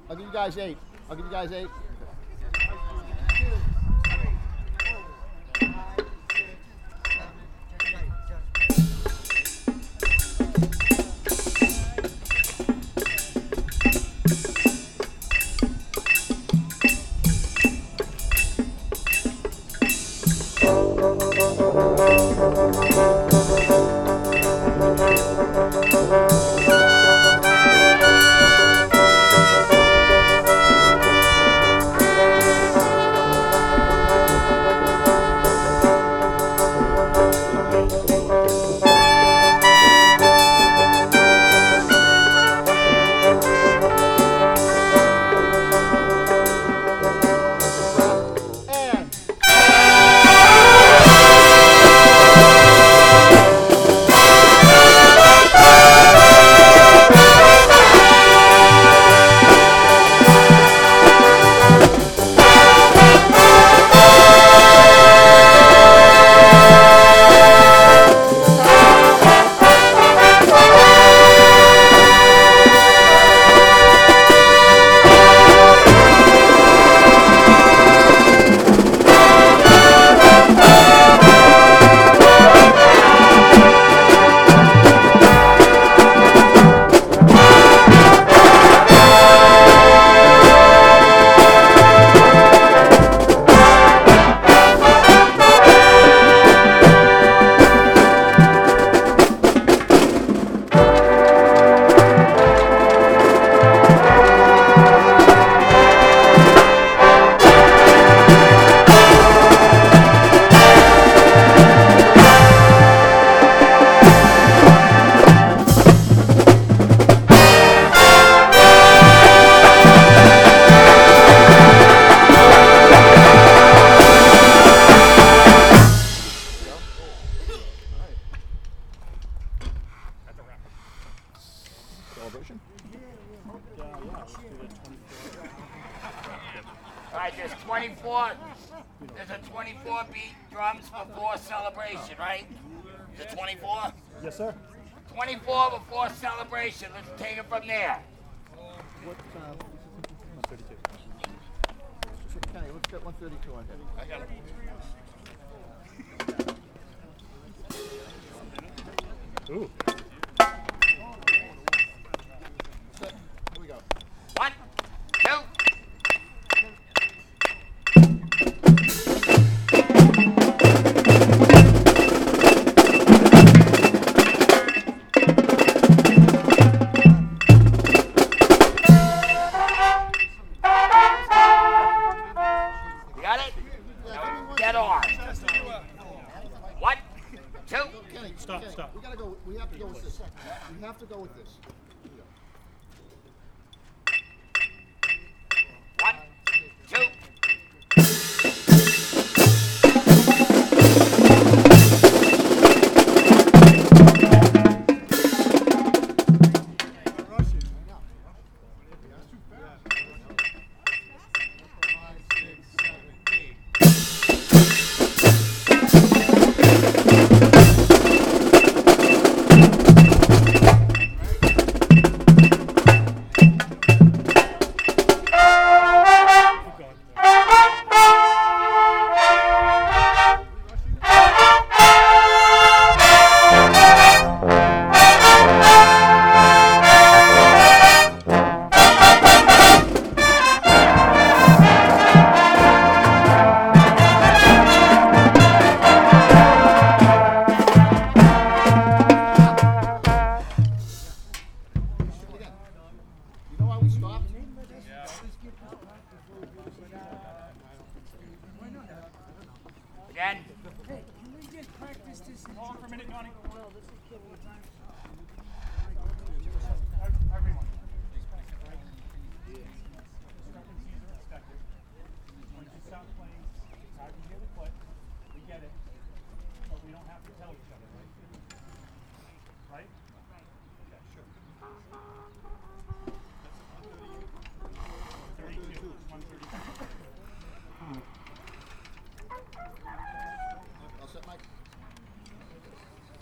I'll give you guys 8. I'll give you guys 8. Celebration? All right, there's a 24 beat drums before celebration, right? The 24? Yes, sir. 24 before celebration. Let's take it from there. What, 32. Kenny, let's get 132 on here. I got it. Ooh. Here we go. 1, 2. You got it? Now, get on. 1, 2. Kenny, Stop, Kenny, stop. We have to go with this. We have to go with this. Here we go. 1, 2. You know why we stopped? Again. Hey, can we just practice this? Hold on for a minute, Connie. Well, this is killing the time. Everyone. Once you stop playing, it's hard to hear the foot. We get it. But we don't have to tell each other, right? Right? Okay, sure. 32. 132.